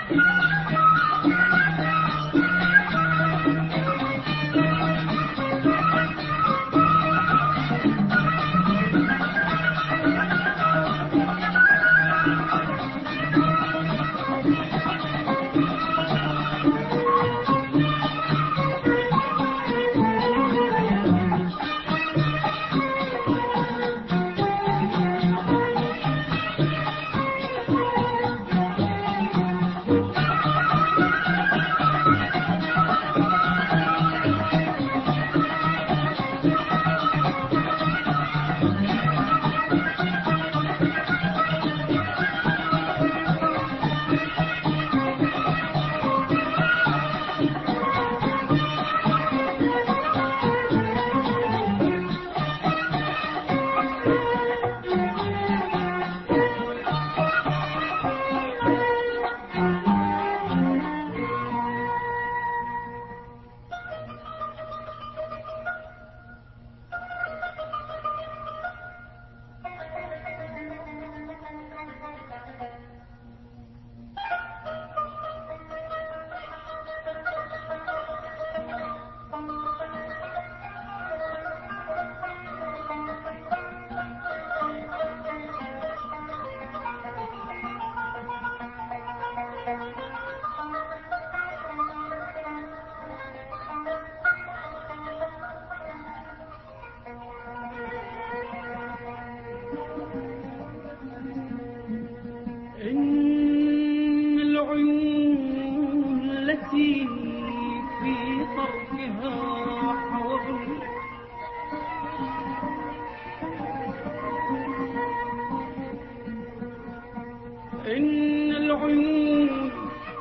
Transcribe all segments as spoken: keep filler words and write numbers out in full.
إن العيون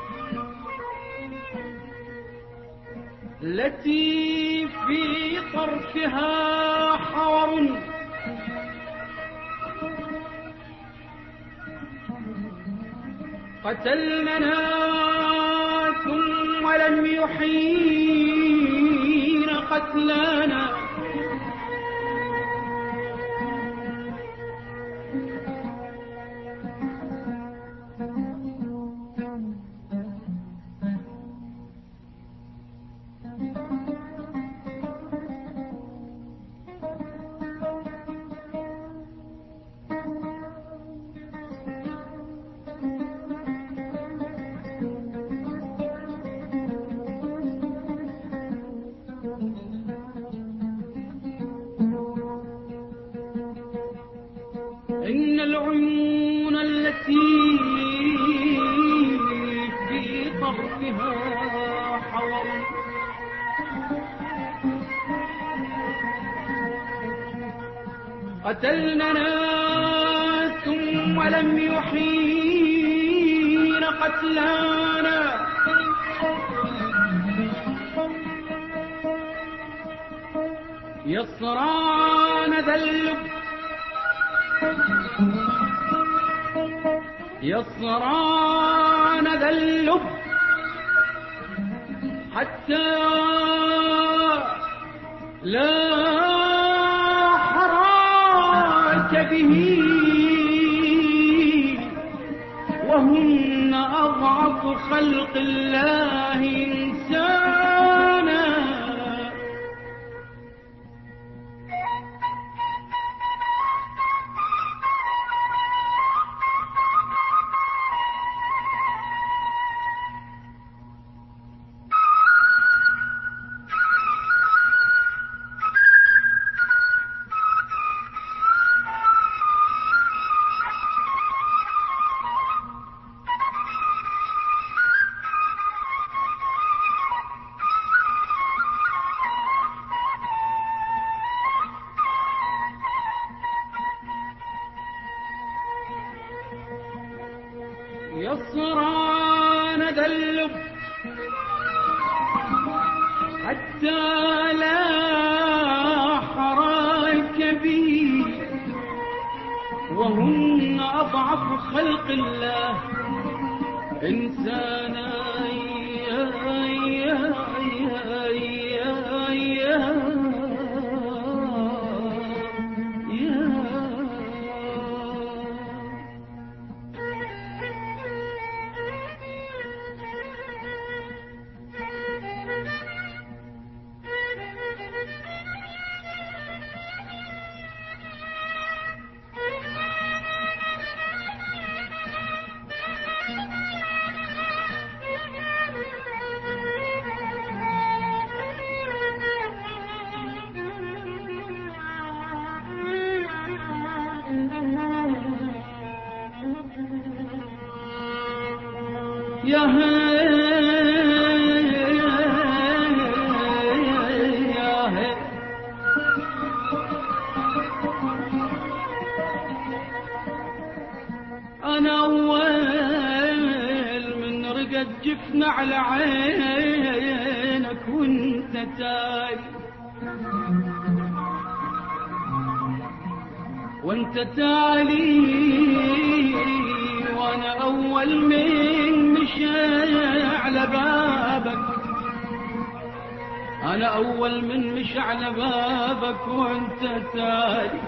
التي في طرفها حور قتلنا ثم لم يحين قتلانا إن العيون التي في طرفها حور قتلنا ثم لم يحين قتلانا يصران ذا اللب يصران ذا اللب حتى لا حراك به وهن أضعف خلق الله إنسانا يصران ذا اللب حتى لا حراك به وهن أضعف خلق الله إنسانا يا يا يا يا يا يا هي يا هي أنا أول من رقد جفن على عينك وانت تالي وانت تالي وانا اول من مشى على بابك انا اول من مشى على بابك وانت تالي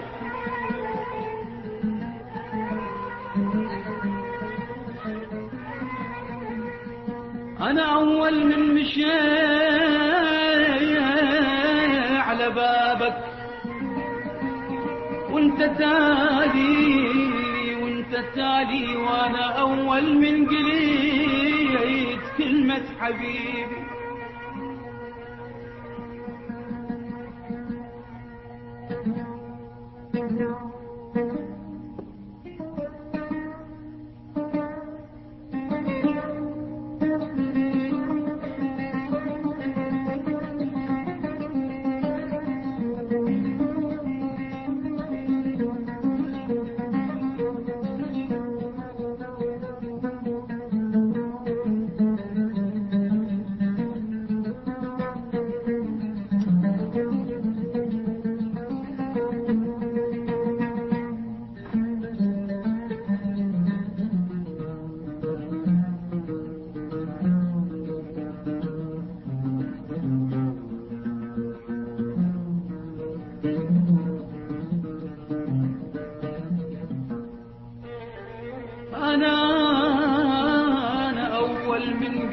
انا اول من مشى على بابك وانت تالي وانت تالي وانا اول من قليت كلمة حبيبي أنا أنا أول من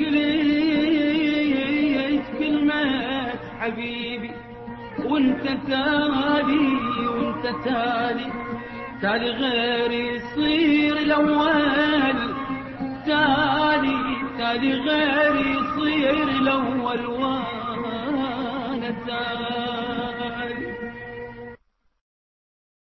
قليت كلمة حبيبي وانت تالي وانت تالي تالي غيري يصير الأول تالي تالي غيري يصير الأول وانا تالي